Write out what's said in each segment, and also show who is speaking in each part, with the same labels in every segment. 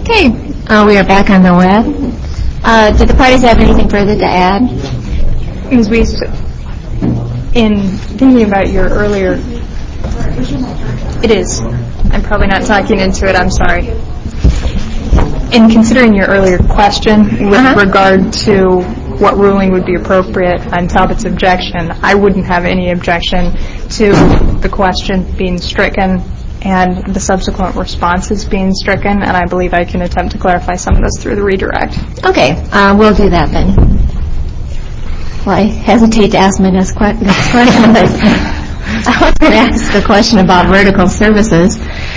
Speaker 1: Okay, we are back on the web. Did the parties have anything further to add?
Speaker 2: Ms. Weiss, in thinking about your earlier... It is. I'm probably not talking into it, I'm sorry. In considering your earlier question with regard to what ruling would be appropriate on Talbot's objection, I wouldn't have any objection to the question being stricken and the subsequent responses being stricken, and I believe I can attempt to clarify some of this through the redirect.
Speaker 1: Okay, we'll do that then. Well, I hesitate to ask my next question, but I was going to ask the question about vertical services.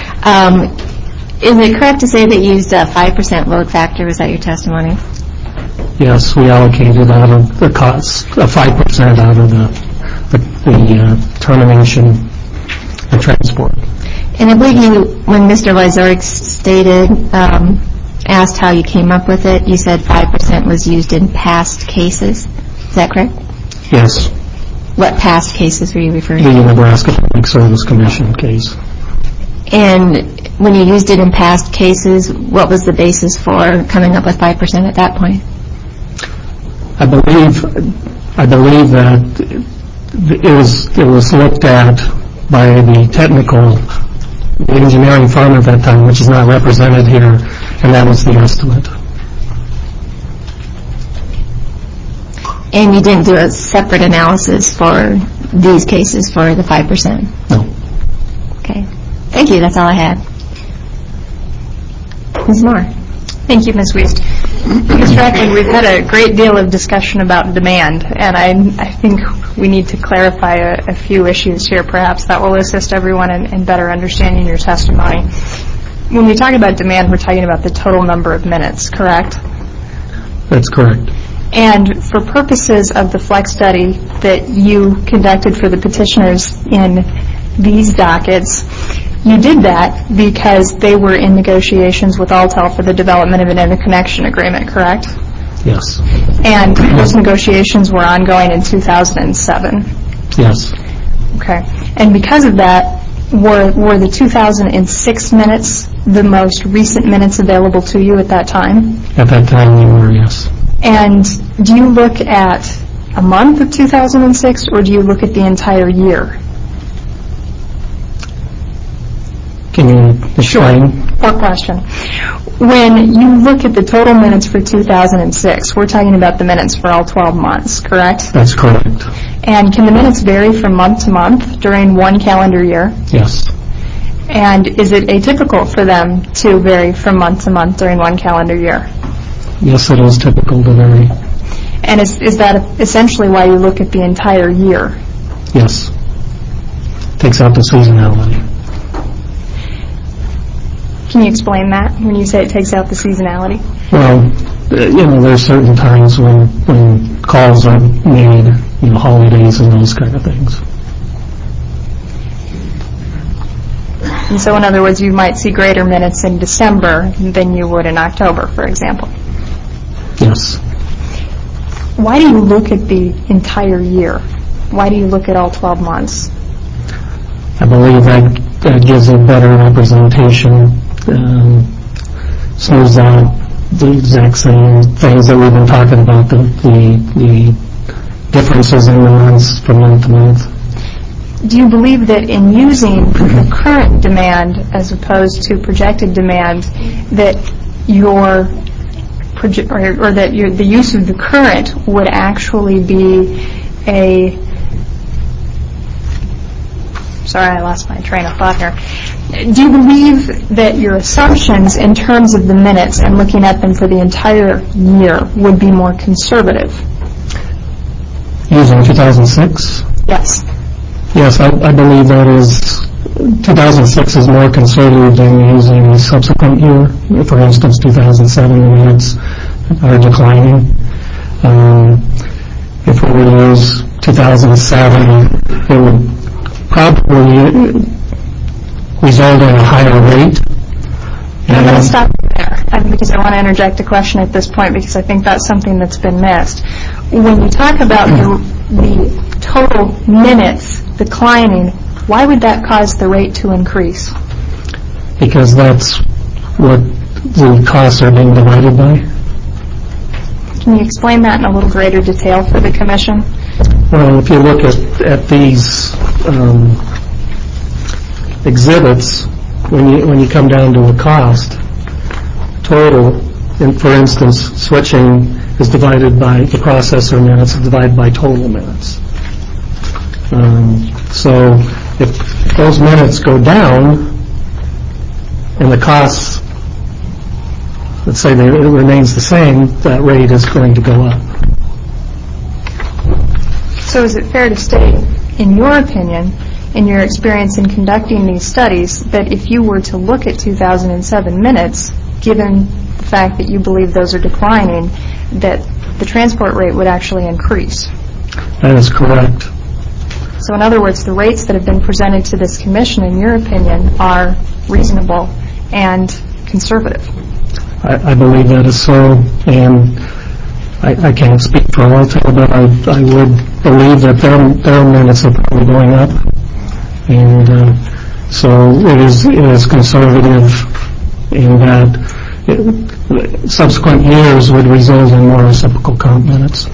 Speaker 1: Is it correct to say that you used a 5% load factor? Was that your testimony?
Speaker 3: Yes, we allocated out of the cost, 5% out of the termination and transport.
Speaker 1: And I believe you, when Mr. Lysorek stated, asked how you came up with it, you said 5% was used in past cases. Is that correct?
Speaker 3: Yes.
Speaker 1: What past cases were you referring to?
Speaker 3: The Nebraska Public Service Commission case.
Speaker 1: And when you used it in past cases, what was the basis for coming up with 5% at that point?
Speaker 3: I believe that it was looked at by the technical engineering firm at that time, which is not represented here, and that was the estimate.
Speaker 1: And you didn't do a separate analysis for these cases for the 5%?
Speaker 3: No.
Speaker 1: Okay. Thank you. That's all I had. Ms. Moore.
Speaker 2: Thank you, Ms. Wiest. Mr. Ackley, we've had a great deal of discussion about demand, and I think we need to clarify a few issues here, perhaps, that will assist everyone in better understanding your testimony. When we talk about demand, we're talking about the total number of minutes, correct?
Speaker 3: That's correct.
Speaker 2: And for purposes of the FLEX study that you conducted for the petitioners in these dockets, you did that because they were in negotiations with Altel for the development of an interconnection agreement, correct?
Speaker 3: Yes.
Speaker 2: And those negotiations were ongoing in 2007?
Speaker 3: Yes.
Speaker 2: Okay. And because of that, were the 2006 minutes the most recent minutes available to you at that time?
Speaker 3: At that time, they were, yes.
Speaker 2: And do you look at a month of 2006, or do you look at the entire year?
Speaker 3: Can you explain?
Speaker 2: Poor question. When you look at the total minutes for 2006, we're talking about the minutes for all 12 months, correct?
Speaker 3: That's correct.
Speaker 2: And can the minutes vary from month to month during one calendar year?
Speaker 3: Yes.
Speaker 2: And is it atypical for them to vary from month to month during one calendar year?
Speaker 3: Yes, it is typical to vary.
Speaker 2: And is that essentially why you look at the entire year?
Speaker 3: Yes. Takes out the seasonality.
Speaker 2: Can you explain that when you say it takes out the seasonality?
Speaker 3: Well, there are certain times when calls are made, holidays and those kind of things.
Speaker 2: And so, in other words, you might see greater minutes in December than you would in October, for example.
Speaker 3: Yes.
Speaker 2: Why do you look at the entire year? Why do you look at all 12 months?
Speaker 3: I believe that gives a better representation, smooths out the exact same things that we've been talking about, the differences in the months from month to month.
Speaker 2: Do you believe that in using the current demand as opposed to projected demand, that the use of the current would actually be Sorry, I lost my train of thought here. Do you believe that your assumptions in terms of the minutes and looking at them for the entire year would be more conservative?
Speaker 3: Using 2006?
Speaker 2: Yes.
Speaker 3: Yes, I believe that 2006 is more conservative than using a subsequent year. For instance, 2007, the minutes are declining. If we were to use 2007, it would probably result in a higher rate.
Speaker 2: I'm going to stop there because I want to interject a question at this point because I think that's something that's been missed. When you talk about the total minutes declining, why would that cause the rate to increase?
Speaker 3: Because that's what the costs are being divided by.
Speaker 2: Can you explain that in a little greater detail for the Commission?
Speaker 3: Well, if you look at these exhibits, when you come down to a cost total, for instance, switching is divided by the processor minutes, is divided by total minutes. So if those minutes go down and the costs, let's say it remains the same, that rate is going to go up.
Speaker 2: So is it fair to state, in your opinion, in your experience in conducting these studies, that if you were to look at 2007 minutes, given the fact that you believe those are declining, that the transport rate would actually increase?
Speaker 3: That is correct.
Speaker 2: So in other words, the rates that have been presented to this Commission, in your opinion, are reasonable and conservative?
Speaker 3: I believe that is so, and I can't speak for Alltel, but I would believe that their minutes are probably going up, and so it is conservative in that subsequent years would result in more reciprocal comp minutes.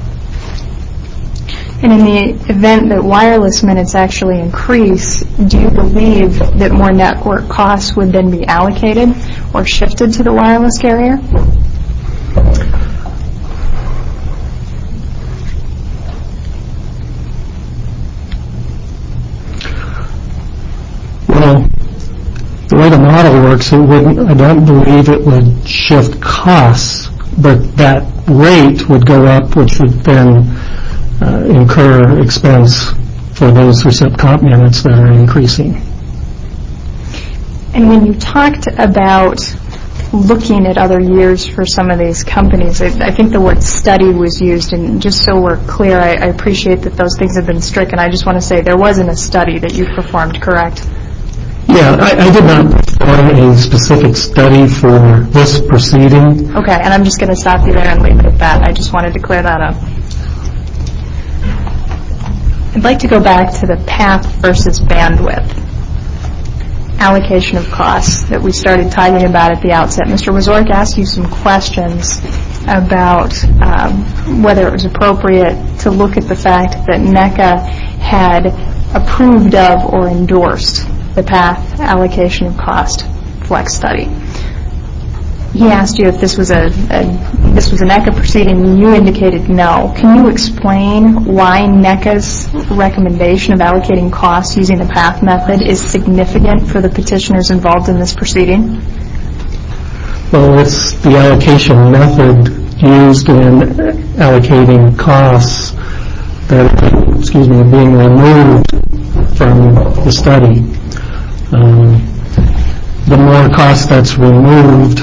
Speaker 2: And in the event that wireless minutes actually increase, do you believe that more network costs would then be allocated or shifted to the wireless carrier?
Speaker 3: Well, the way the model works, I don't believe it would shift costs, but that rate would go up, which would then incur expense for those recip comp minutes that are increasing.
Speaker 2: And when you talked about looking at other years for some of these companies, I think the word study was used, and just so we're clear, I appreciate that those things have been stricken. I just want to say there wasn't a study that you performed, correct?
Speaker 3: Yeah, I did not perform a specific study for this proceeding.
Speaker 2: Okay, and I'm just going to stop you there and leave it at that. I just wanted to clear that up. I'd like to go back to the path versus bandwidth allocation of costs that we started talking about at the outset. Mr. Wazorek asked you some questions about whether it was appropriate to look at the fact that NECA had approved of or endorsed the path allocation of cost flex study. He asked you if this was a NECA proceeding, and you indicated no. Can you explain why NECA's recommendation of allocating costs using the path method is significant for the petitioners involved in this proceeding?
Speaker 3: Well, it's the allocation method used in allocating costs that are being removed from the study. The more cost that's removed,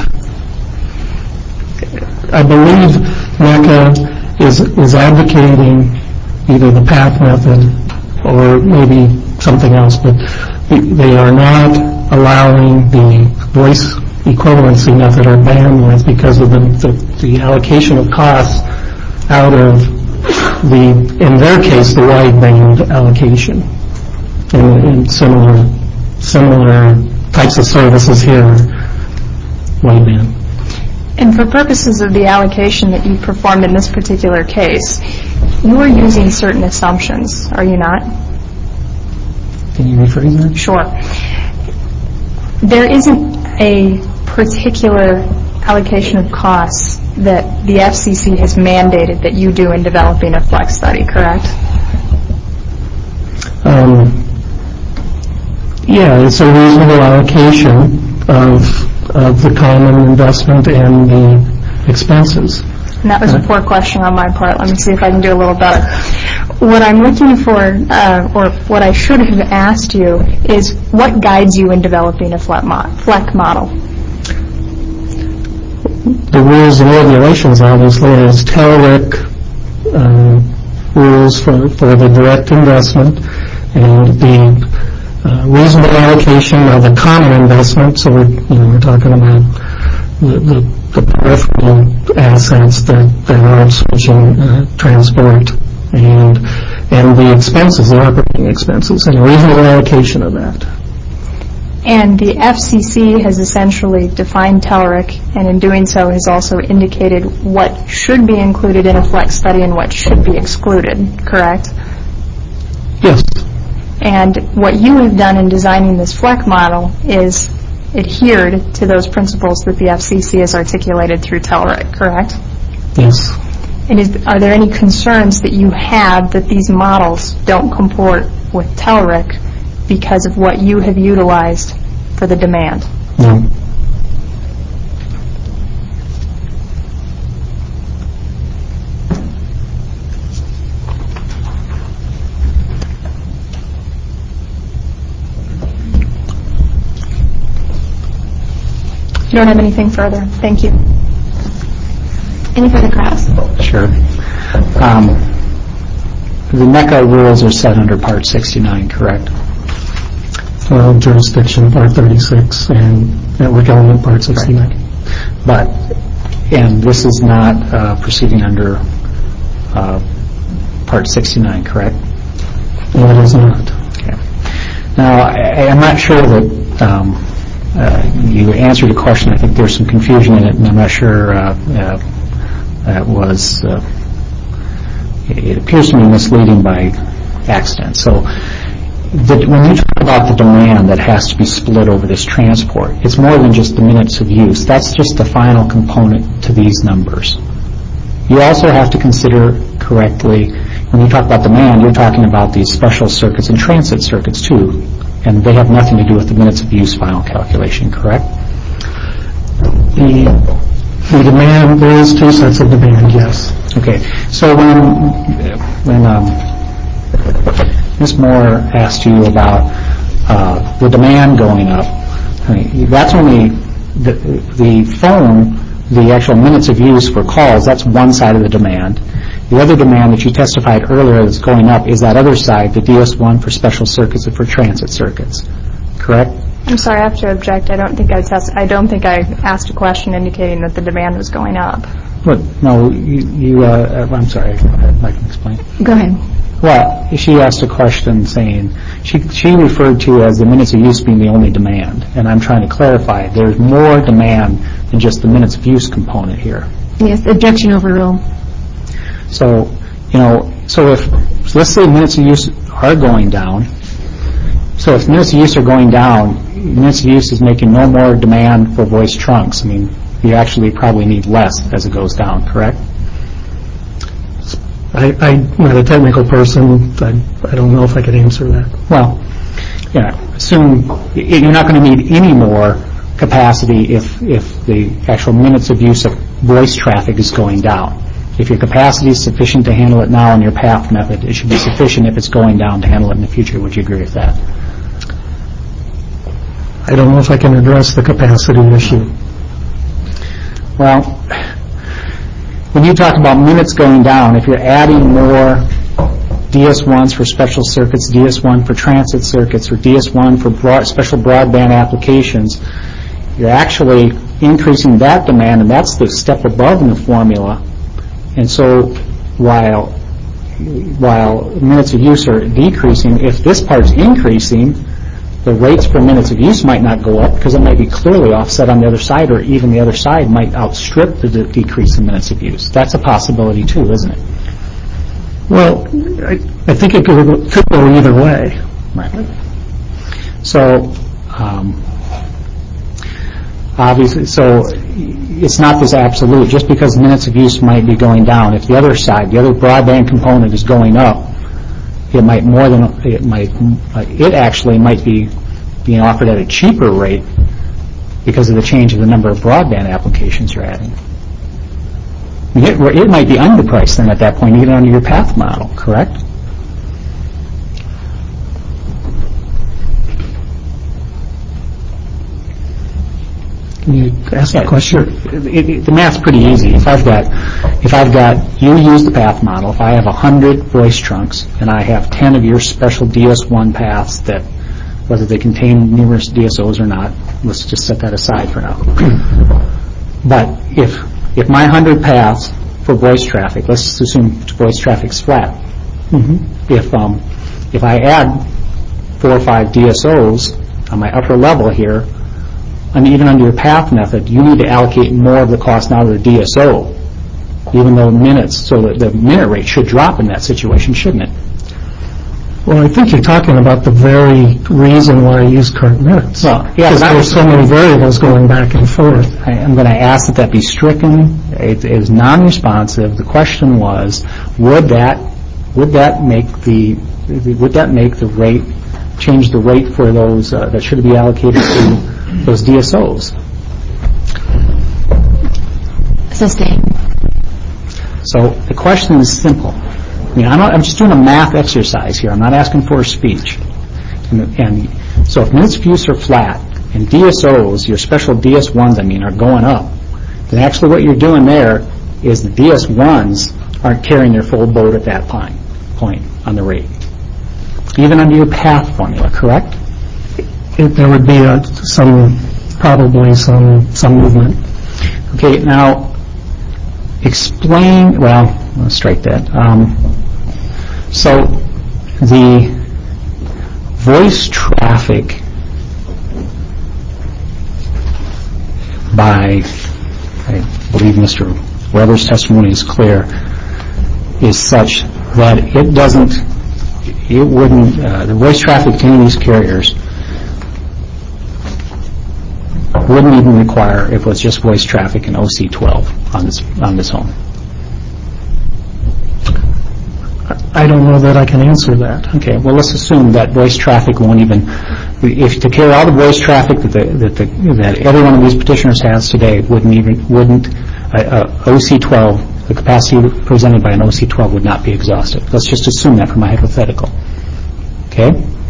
Speaker 3: I believe NECA is advocating either the path method or maybe something else, but they are not allowing the voice equivalency method or bandwidth because of the allocation of costs out of in their case, the wideband allocation and similar types of services here, wideband.
Speaker 2: And for purposes of the allocation that you performed in this particular case, you are using certain assumptions, are you not?
Speaker 3: Can you rephrase that?
Speaker 2: Sure. There isn't a particular allocation of costs that the FCC has mandated that you do in developing a flex study, correct?
Speaker 3: Yeah, it's a reasonable allocation of the common investment and the expenses.
Speaker 2: And that was a poor question on my part. Let me see if I can do a little better. What I'm looking for, or what I should have asked you, is what guides you in developing a FLEC model?
Speaker 3: The rules and regulations, obviously, is TELRIC rules for the direct investment and the reasonable allocation of the common investment. So we're talking about the peripheral assets that are switching transport and the expenses, the operating expenses, and a reasonable allocation of that.
Speaker 2: And the FCC has essentially defined TELRIC, and in doing so has also indicated what should be included in a flex study and what should be excluded, correct?
Speaker 3: Yes.
Speaker 2: And what you have done in designing this FLEC model is adhered to those principles that the FCC has articulated through TELRIC, correct?
Speaker 3: Yes.
Speaker 2: And are there any concerns that you have that these models don't comport with TELRIC because of what you have utilized for the demand?
Speaker 3: No.
Speaker 2: You don't have anything further? Thank you.
Speaker 1: Any further cross?
Speaker 4: Sure. The NECA rules are set under Part 69, correct?
Speaker 3: Well, jurisdiction, Part 36, and network element, Part 69.
Speaker 4: Right. And this is not proceeding under Part 69, correct?
Speaker 3: No, it is not.
Speaker 4: Okay. Now, I'm not sure that you answered the question. I think there's some confusion in it, and I'm not sure that was, it appears to me misleading by accident. So when you talk about the demand that has to be split over this transport, it's more than just the minutes of use. That's just the final component to these numbers. You also have to consider correctly, when you talk about demand, you're talking about these special circuits and transit circuits too, and they have nothing to do with the minutes of use final calculation, correct?
Speaker 3: The demand, there is two sets of demand, yes.
Speaker 4: Okay, so when Ms. Moore asked you about the demand going up, that's only the phone, the actual minutes of use for calls, that's one side of the demand. The other demand that you testified earlier that's going up is that other side, the DS1 for special circuits and for transit circuits, correct?
Speaker 2: I'm sorry, I have to object. I don't think I asked a question indicating that the demand was going up.
Speaker 4: What? No, I'm sorry, I can explain.
Speaker 1: Go ahead.
Speaker 4: Well, she asked a question saying, she referred to as the minutes of use being the only demand, and I'm trying to clarify, there's more demand than just the minutes of use component here.
Speaker 1: Yes, objection overruled.
Speaker 4: So, so let's say minutes of use are going down. So if minutes of use are going down, minutes of use is making no more demand for voice trunks. I mean, you actually probably need less as it goes down, correct?
Speaker 3: I'm not a technical person. I don't know if I could answer that.
Speaker 4: Well, assume you're not going to need any more capacity if the actual minutes of use of voice traffic is going down. If your capacity is sufficient to handle it now in your path method, it should be sufficient if it's going down to handle it in the future. Would you agree with that?
Speaker 3: I don't know if I can address the capacity issue.
Speaker 4: Well, when you talk about minutes going down, if you're adding more DS1s for special circuits, DS1 for transit circuits, or DS1 for special broadband applications, you're actually increasing that demand, and that's the step above in the formula. And so while minutes of use are decreasing, if this part's increasing, the rates for minutes of use might not go up because it might be clearly offset on the other side, or even the other side might outstrip the decrease in minutes of use. That's a possibility too, isn't it?
Speaker 3: Well, I think it could go either way.
Speaker 4: Right. So obviously, so it's not this absolute. Just because minutes of use might be going down, if the other side, the other broadband component is going up, it actually might be being offered at a cheaper rate because of the change in the number of broadband applications you're adding. It might be underpriced then at that point, even under your path model, correct?
Speaker 3: Can you ask that question?
Speaker 4: Sure. The math's pretty easy. If I've got, you use the path model. If I have 100 voice trunks and I have 10 of your special DS1 paths that, whether they contain numerous DSOs or not, let's just set that aside for now. But if my 100 paths for voice traffic, let's assume voice traffic's flat. Mm-hmm. If I add 4 or 5 DSOs, on my upper level here, and even under your path method, you need to allocate more of the cost now to the DSO, even though minutes, so that the minute rate should drop in that situation, shouldn't it?
Speaker 3: Well, I think you're talking about the very reason why I use current minutes.
Speaker 4: Well, yeah,
Speaker 3: because there's so many variables going back and forth.
Speaker 4: I'm going to ask that be stricken. It is non-responsive. The question was, would that make the rate, change the rate for those that should be allocated to those DSOs?
Speaker 1: Sustain.
Speaker 4: So the question is simple. I mean, I'm just doing a math exercise here. I'm not asking for a speech. And so if minutes of use are flat and DSOs, your special DS1s, are going up, then actually what you're doing there is the DS1s aren't carrying their full load at that point on the rate. Even under your path formula, correct?
Speaker 3: There would be probably some movement.
Speaker 4: Okay, now explain, well, let's strike that. So the voice traffic by, I believe Mr. Weber's testimony is clear, is such that the voice traffic to any of these carriers wouldn't even require if it was just voice traffic in OC12 on this home.
Speaker 3: I don't know that I can answer that.
Speaker 4: Okay, well, let's assume that voice traffic won't even, if to carry all the voice traffic that every one of these petitioners has today wouldn't OC12, the capacity presented by an OC12 would not be exhausted. Let's just assume that for my hypothetical. Okay?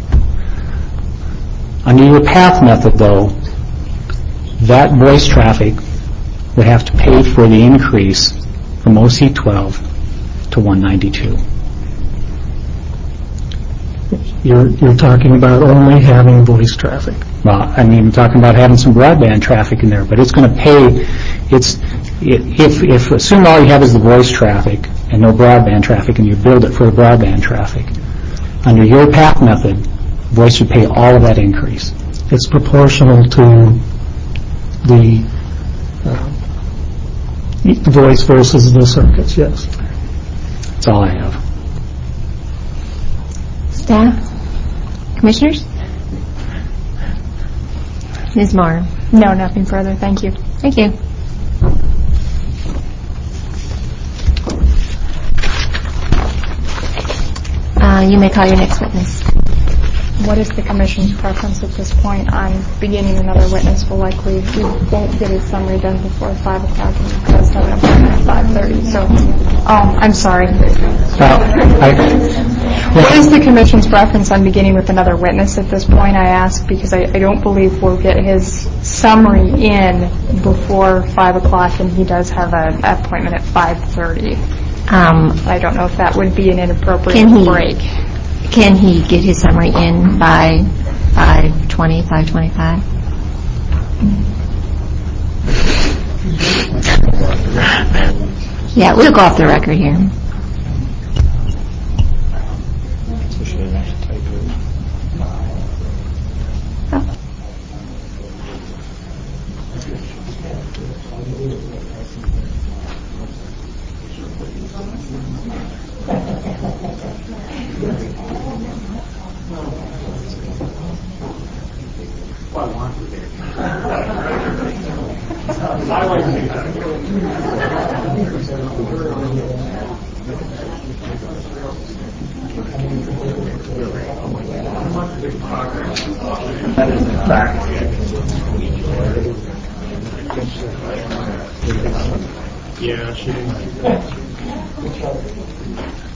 Speaker 4: Under your path method, though, that voice traffic would have to pay for the increase from OC12 to 192.
Speaker 3: You're talking about only having voice traffic.
Speaker 4: Well, I'm talking about having some broadband traffic in there, but it's going to pay. If assume all you have is the voice traffic and no broadband traffic, and you build it for the broadband traffic, under your path method, voice would pay all of that increase.
Speaker 3: It's proportional to the voice versus the circuits, yes.
Speaker 4: That's all I have.
Speaker 1: Staff? Commissioners? Ms. Marr?
Speaker 2: No, nothing further. Thank you.
Speaker 1: Thank you. You may call your next witness.
Speaker 2: What is the Commission's preference at this point on beginning another witness? We won't get his summary done before 5 o'clock and he does have an appointment at 5:30. So, I'm sorry. What is the Commission's preference on beginning with another witness at this point, I ask, because I don't believe we'll get his summary in before 5 o'clock and he does have an appointment at 5:30. I don't know if that would be an inappropriate break.
Speaker 1: Can he get his summary in by 5:20, 5:25? Yeah, we'll go off the record here.
Speaker 5: Yeah, she didn't.